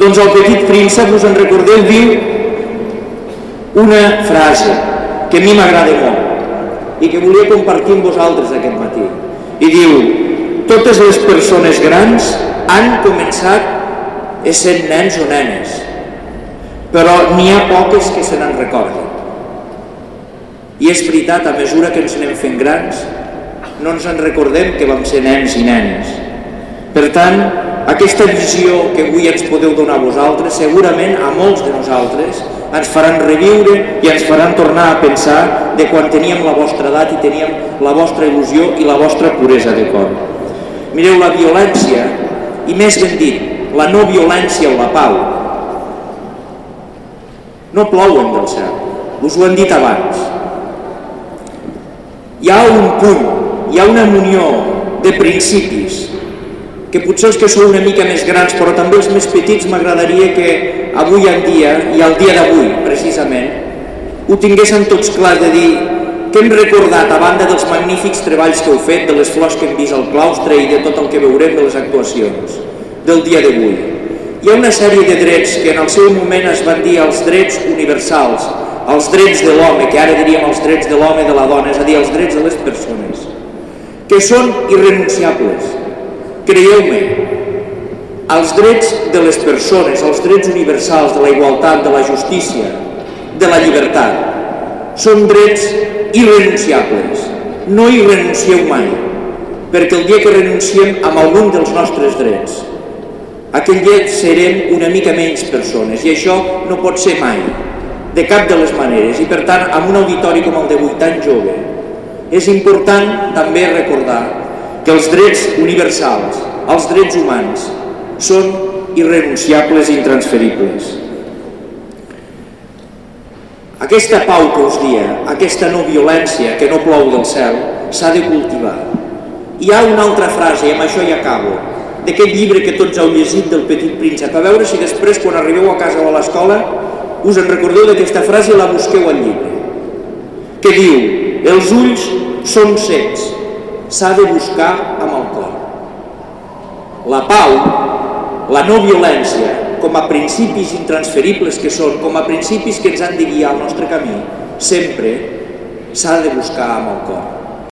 Doncs el Petit Príncep, us en recordeu, diu una frase que a mi m'agrada molt i que volia compartir amb vosaltres aquest matí. I diu: totes les persones grans han començat essent nens o nenes, però n'hi ha poques que se n'en recorden. I és veritat, a mesura que ens anem fent grans, no ens en recordem que vam ser nens i nenes. Per tant, aquesta visió que avui ens podeu donar a vosaltres, segurament a molts de nosaltres, ens faran reviure i ens faran tornar a pensar de quan teníem la vostra edat i teníem la vostra il·lusió i la vostra puresa de cor. Mireu, la violència, i més ben dit, la no violència o la pau, no plouen del cel, us ho han dit abans. Hi ha un punt, hi ha una unió de principis que potser els que sou una mica més grans, però també els més petits, m'agradaria que avui en dia, i al dia d'avui precisament, ho tinguessin tots clar, de dir que hem recordat, a banda dels magnífics treballs que heu fet, de les flors que hem vist al claustre i de tot el que veurem de les actuacions del dia d'avui. Hi ha una sèrie de drets que en el seu moment es van dir els drets universals, els drets de l'home, que ara diríem els drets de l'home i de la dona, és a dir, els drets de les persones, que són irrenunciables. Creieu-me, els drets de les persones, els drets universals de la igualtat, de la justícia, de la llibertat, són drets irrenunciables. No hi renuncieu mai, perquè el dia que renunciem a algun dels nostres drets, aquell dia serem una mica menys persones, i això no pot ser mai, de cap de les maneres. I per tant, en un auditori com el d'avui, tan jove, és important també recordar que els drets universals, els drets humans, són irrenunciables i intransferibles. Aquesta pau que us dia, aquesta no violència que no plou del cel, s'ha de cultivar. Hi ha una altra frase, i amb això ja acabo, d'aquest llibre que tots heu llegit del Petit Príncep, a veure si després, quan arribeu a casa o a l'escola, us en recordeu d'aquesta frase i la busqueu al llibre, que diu: els ulls són cecs, s'ha de buscar amb el cor. La pau, la no violència, com a principis intransferibles que són, com a principis que ens han de guiar al nostre camí, sempre s'ha de buscar amb el cor.